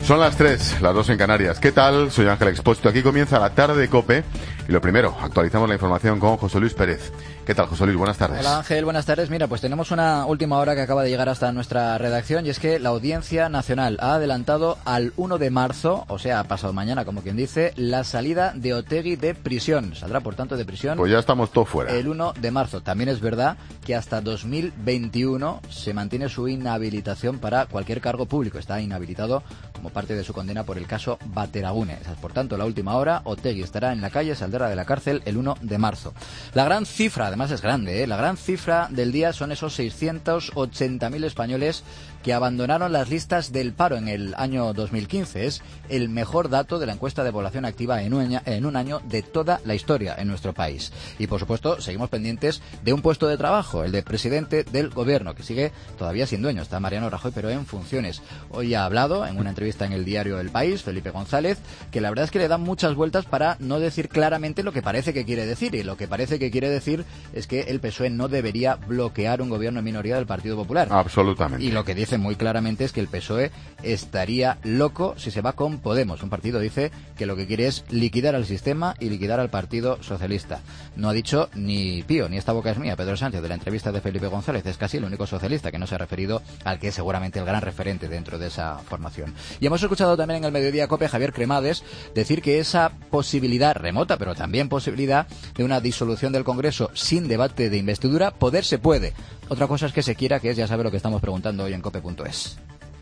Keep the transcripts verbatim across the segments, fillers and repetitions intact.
Son las tres, las dos en Canarias. ¿Qué tal? Soy Ángel Expuesto. Aquí comienza la tarde de COPE. Y lo primero, actualizamos la información con José Luis Pérez. ¿Qué tal, José Luis? Buenas tardes. Hola, Ángel. Buenas tardes. Mira, pues tenemos una última hora que acaba de llegar hasta nuestra redacción, y es que la Audiencia Nacional ha adelantado al uno de marzo, o sea, pasado mañana, como quien dice, la salida de Otegi de prisión. Saldrá, por tanto, de prisión. Pues ya estamos todos fuera. El uno de marzo. También es verdad que hasta dos mil veintiuno se mantiene su inhabilitación para cualquier cargo público. Está inhabilitado como parte de su condena por el caso Bateragune. Por tanto, la última hora, Otegi estará en la calle, saldrá de la cárcel el uno de marzo. La gran cifra, además es grande, ¿eh? La gran cifra del día son esos seiscientos ochenta mil españoles que abandonaron las listas del paro en el año dos mil quince. Es el mejor dato de la encuesta de población activa en un año, en un año de toda la historia en nuestro país. Y, por supuesto, seguimos pendientes de un puesto de trabajo, el de presidente del gobierno, que sigue todavía sin dueño. Está Mariano Rajoy, pero en funciones. Hoy ha hablado en una entrevista en el diario El País, Felipe González, que la verdad es que le dan muchas vueltas para no decir claramente lo que parece que quiere decir. Y lo que parece que quiere decir es que el P S O E no debería bloquear un gobierno en minoría del Partido Popular. Absolutamente. Y lo que dice muy claramente es que el P S O E estaría loco si se va con Podemos. Un partido, dice, que lo que quiere es liquidar al sistema y liquidar al Partido Socialista. No ha dicho ni pío, ni esta boca es mía, Pedro Sánchez, de la entrevista de Felipe González. Es casi el único socialista que no se ha referido al que es seguramente el gran referente dentro de esa formación. Y hemos escuchado también en el Mediodía COPE a Javier Cremades decir que esa posibilidad remota, pero también posibilidad de una disolución del Congreso sin debate de investidura, poder se puede. Otra cosa es que se quiera, que es, ya sabe lo que estamos preguntando hoy en cope punto es.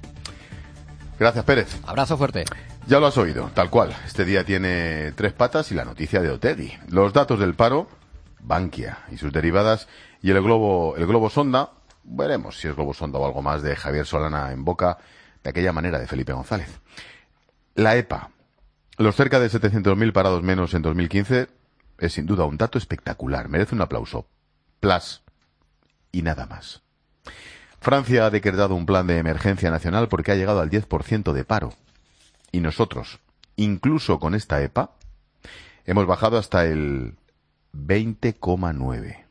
Gracias, Pérez. Abrazo fuerte. Ya lo has oído, tal cual. Este día tiene tres patas y la noticia de Otegi. Los datos del paro, Bankia y sus derivadas, y el globo, el globo sonda, veremos si es globo sonda o algo más, de Javier Solana en boca de aquella manera de Felipe González. La EPA, los cerca de setecientos mil parados menos en dos mil quince, es sin duda un dato espectacular, merece un aplauso. Plus, y nada más. Francia ha decretado un plan de emergencia nacional porque ha llegado al diez por ciento de paro. Y nosotros, incluso con esta EPA, hemos bajado hasta el veinte coma nueve.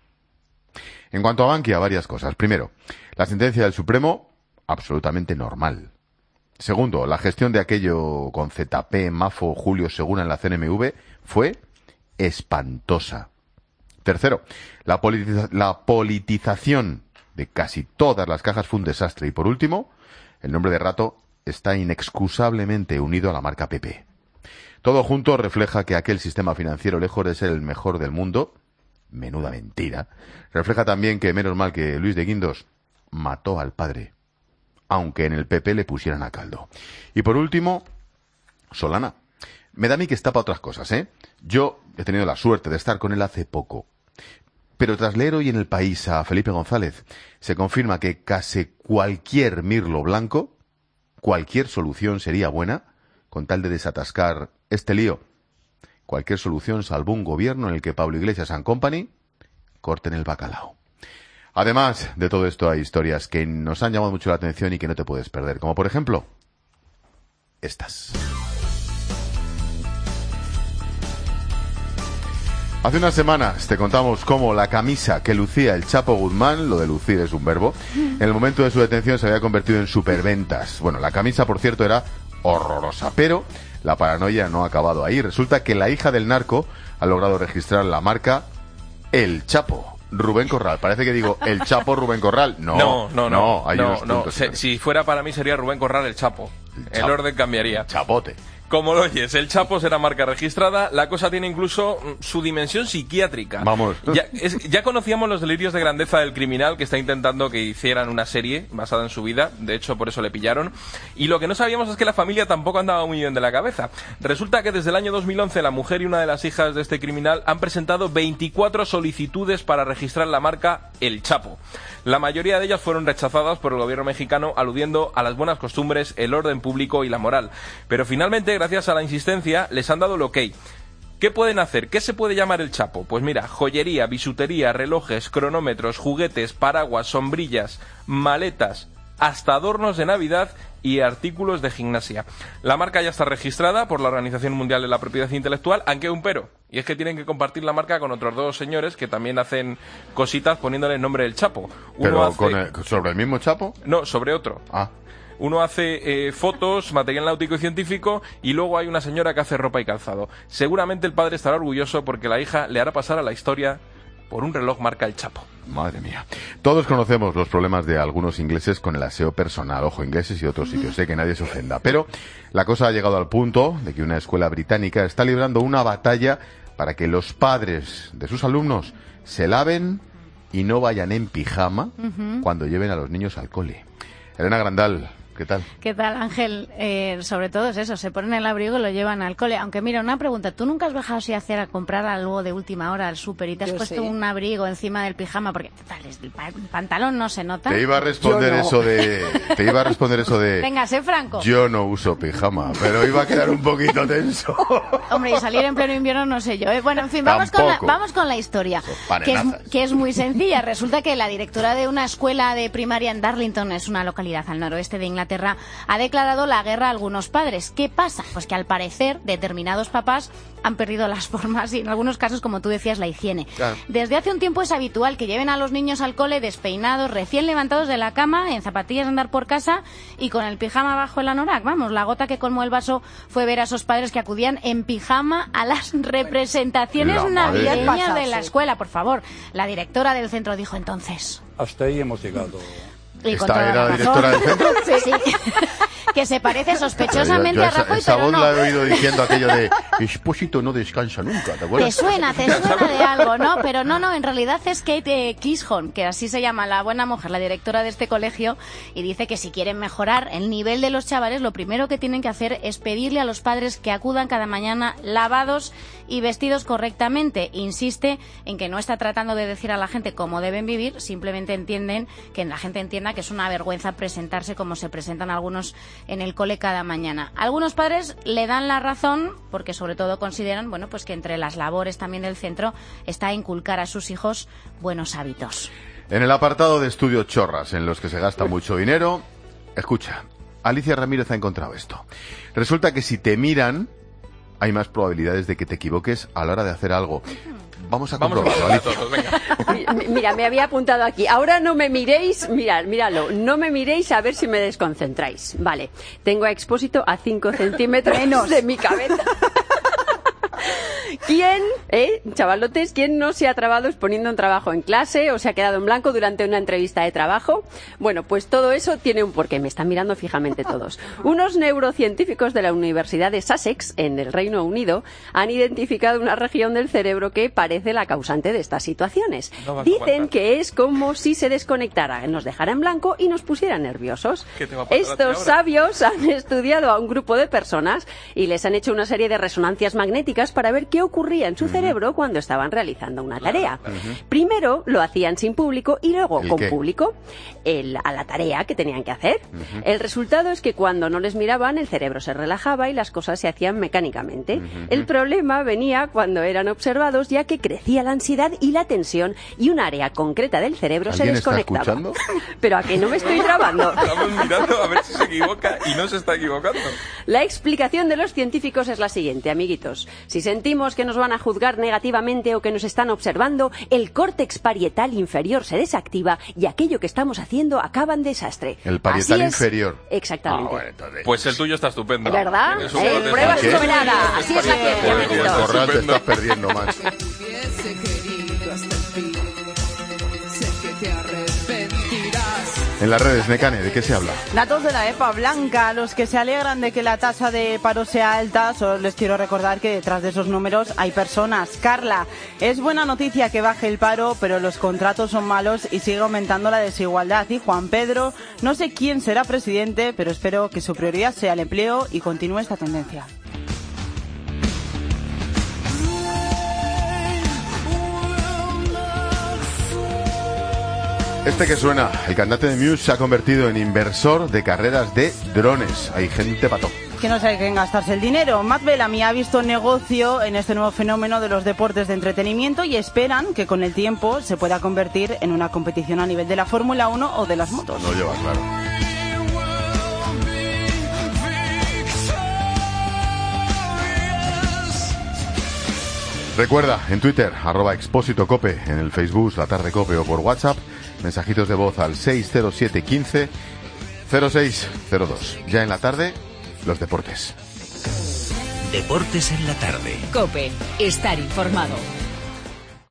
En cuanto a Bankia, varias cosas. Primero, la sentencia del Supremo, absolutamente normal. Segundo, la gestión de aquello con Z P, Mafo, Julio Segura en la C N M V fue espantosa. Tercero, la, politiza- la politización de casi todas las cajas fue un desastre. Y por último, el nombre de Rato está inexcusablemente unido a la marca P P. Todo junto refleja que aquel sistema financiero, lejos de ser el mejor del mundo, menuda mentira, refleja también que menos mal que Luis de Guindos mató al padre, aunque en el P P le pusieran a caldo. Y por último, Solana. Me da a mí que está para otras cosas, ¿eh? Yo he tenido la suerte de estar con él hace poco. Pero tras leer hoy en El País a Felipe González, se confirma que casi cualquier mirlo blanco, cualquier solución sería buena, con tal de desatascar este lío. Cualquier solución salvo un gobierno en el que Pablo Iglesias and Company corten el bacalao. Además de todo esto, hay historias que nos han llamado mucho la atención y que no te puedes perder, como por ejemplo estas. Hace unas semanas te contamos cómo la camisa que lucía el Chapo Guzmán, lo de lucir es un verbo, en el momento de su detención se había convertido en superventas. Bueno, la camisa, por cierto, era horrorosa, pero la paranoia no ha acabado ahí. Resulta que la hija del narco ha logrado registrar la marca El Chapo. Rubén Corral, parece que digo El Chapo Rubén Corral. No, no, no, no, no, hay no, unos no. puntos. Se, si fuera para mí sería Rubén Corral El Chapo. El, el orden cambiaría. Chapote. Como lo oyes, el Chapo será marca registrada. La cosa tiene incluso su dimensión psiquiátrica. Vamos. Ya, es, ya conocíamos los delirios de grandeza del criminal que está intentando que hicieran una serie basada en su vida. De hecho, por eso le pillaron. Y lo que no sabíamos es que la familia tampoco andaba muy bien de la cabeza. Resulta que desde el año dos mil once la mujer y una de las hijas de este criminal han presentado veinticuatro solicitudes para registrar la marca El Chapo. La mayoría de ellas fueron rechazadas por el gobierno mexicano, aludiendo a las buenas costumbres, el orden público y la moral. Pero finalmente, gracias a la insistencia, les han dado el ok. ¿Qué pueden hacer? ¿Qué se puede llamar el Chapo? Pues mira, joyería, bisutería, relojes, cronómetros, juguetes, paraguas, sombrillas, maletas, hasta adornos de Navidad y artículos de gimnasia. La marca ya está registrada por la Organización Mundial de la Propiedad Intelectual, aunque un pero, y es que tienen que compartir la marca con otros dos señores que también hacen cositas poniéndole el nombre del Chapo. Uno ¿Pero hace... con el, sobre el mismo Chapo? No, sobre otro. Ah. Uno hace eh, fotos, material náutico y científico, y luego hay una señora que hace ropa y calzado. Seguramente el padre estará orgulloso porque la hija le hará pasar a la historia por un reloj marca El Chapo. Madre mía. Todos conocemos los problemas de algunos ingleses con el aseo personal. Ojo, ingleses y otros sitios, sé que nadie se ofenda. Pero la cosa ha llegado al punto de que una escuela británica está librando una batalla para que los padres de sus alumnos se laven y no vayan en pijama uh-huh. cuando lleven a los niños al cole. Elena Grandal, ¿qué tal? ¿Qué tal, Ángel? Eh, sobre todo es eso, se ponen el abrigo y lo llevan al cole. Aunque mira, una pregunta, ¿tú nunca has bajado así a hacer a comprar algo de última hora al súper y te has Yo puesto sí. un abrigo encima del pijama? Porque tal, el pantalón no se nota. Te iba a responder no. eso de... Te iba a responder eso de... Venga, sé franco. Yo no uso pijama, pero iba a quedar un poquito tenso. Hombre, y salir en pleno invierno no sé yo. ¿eh? Bueno, en fin, vamos con, la, vamos con la historia, que es, que es muy sencilla. Resulta que la directora de una escuela de primaria en Darlington, es una localidad al noroeste de Inglaterra, ha declarado la guerra a algunos padres. ¿Qué pasa? Pues que al parecer determinados papás han perdido las formas y en algunos casos, como tú decías, la higiene. Claro. Desde hace un tiempo es habitual que lleven a los niños al cole despeinados, recién levantados de la cama, en zapatillas de andar por casa y con el pijama bajo el anorak. Vamos, la gota que colmó el vaso fue ver a esos padres que acudían en pijama a las representaciones la navideñas de la escuela. Por favor, la directora del centro dijo entonces... Hasta ahí hemos llegado. ¿Esta era la directora del centro? Sí, sí. Que se parece sospechosamente yo, yo a Rajoy, esa, esa pero voz no. la he oído diciendo aquello de Expósito no descansa nunca, ¿te acuerdas? Te suena, te suena de algo, ¿no? Pero no, no, en realidad es Kate eh, Cleashorn, que así se llama la buena mujer, la directora de este colegio, y dice que si quieren mejorar el nivel de los chavales, lo primero que tienen que hacer es pedirle a los padres que acudan cada mañana lavados y vestidos correctamente. Insiste en que no está tratando de decir a la gente cómo deben vivir, simplemente entienden que la gente entienda que es una vergüenza presentarse como se presentan algunos en el cole cada mañana. Algunos padres le dan la razón porque sobre todo consideran, bueno, pues que entre las labores también del centro está inculcar a sus hijos buenos hábitos. En el apartado de estudios chorras en los que se gasta mucho dinero, escucha, Alicia Ramírez ha encontrado esto. Resulta que si te miran, hay más probabilidades de que te equivoques a la hora de hacer algo. Vamos a comprobarlo, Alicia. Mira, me había apuntado aquí. Ahora no me miréis, mirad, míralo, no me miréis a ver si me desconcentráis. Vale, tengo a Expósito a cinco centímetros menos de mi cabeza. ¿Quién, eh, chavalotes, quién no se ha trabado exponiendo un trabajo en clase o se ha quedado en blanco durante una entrevista de trabajo? Bueno, pues todo eso tiene un porqué. Me están mirando fijamente todos. Unos neurocientíficos de la Universidad de Sussex, en el Reino Unido, han identificado una región del cerebro que parece la causante de estas situaciones. No Dicen que es como si se desconectara, nos dejara en blanco y nos pusiera nerviosos. Estos sabios han estudiado a un grupo de personas y les han hecho una serie de resonancias magnéticas para ver qué ocurría en su cerebro cuando estaban realizando una tarea. Uh-huh. Primero lo hacían sin público y luego con qué? público el, a la tarea que tenían que hacer. Uh-huh. El resultado es que cuando no les miraban el cerebro se relajaba y las cosas se hacían mecánicamente. Uh-huh. El problema venía cuando eran observados, ya que crecía la ansiedad y la tensión y un área concreta del cerebro se desconectaba. ¿Está escuchando? Pero a que no me estoy grabando. Estamos mirando a ver si se equivoca y no se está equivocando. La explicación de los científicos es la siguiente, amiguitos. Si sentimos que nos van a juzgar negativamente o que nos están observando, el córtex parietal inferior se desactiva y aquello que estamos haciendo acaba en desastre. El parietal Así inferior. Es, exactamente. Ah, bueno, entonces... Pues el tuyo está estupendo. ¿Verdad? Eh, prueba soberana. Así es la ciencia, amiguitos. El corral te estás perdiendo más. En las redes, Necane, ¿de qué se habla? Datos de la EPA Blanca. A los que se alegran de que la tasa de paro sea alta, solo les quiero recordar que detrás de esos números hay personas. Carla, es buena noticia que baje el paro, pero los contratos son malos y sigue aumentando la desigualdad. Y Juan Pedro, no sé quién será presidente, pero espero que su prioridad sea el empleo y continúe esta tendencia. Este que suena, el cantante de Muse se ha convertido en inversor de carreras de drones. Hay gente pato. Que no sabe en gastarse el dinero. Matt Bellamy ha visto negocio en este nuevo fenómeno de los deportes de entretenimiento y esperan que con el tiempo se pueda convertir en una competición a nivel de la Fórmula uno o de las motos. No lleva claro. Recuerda, en Twitter, arroba Expósito Cope, en el Facebook, La Tarde Cope o por WhatsApp, mensajitos de voz al seis cero siete uno cinco cero seis cero dos. Ya en la tarde, los deportes. Deportes en la tarde. COPE. Estar informado.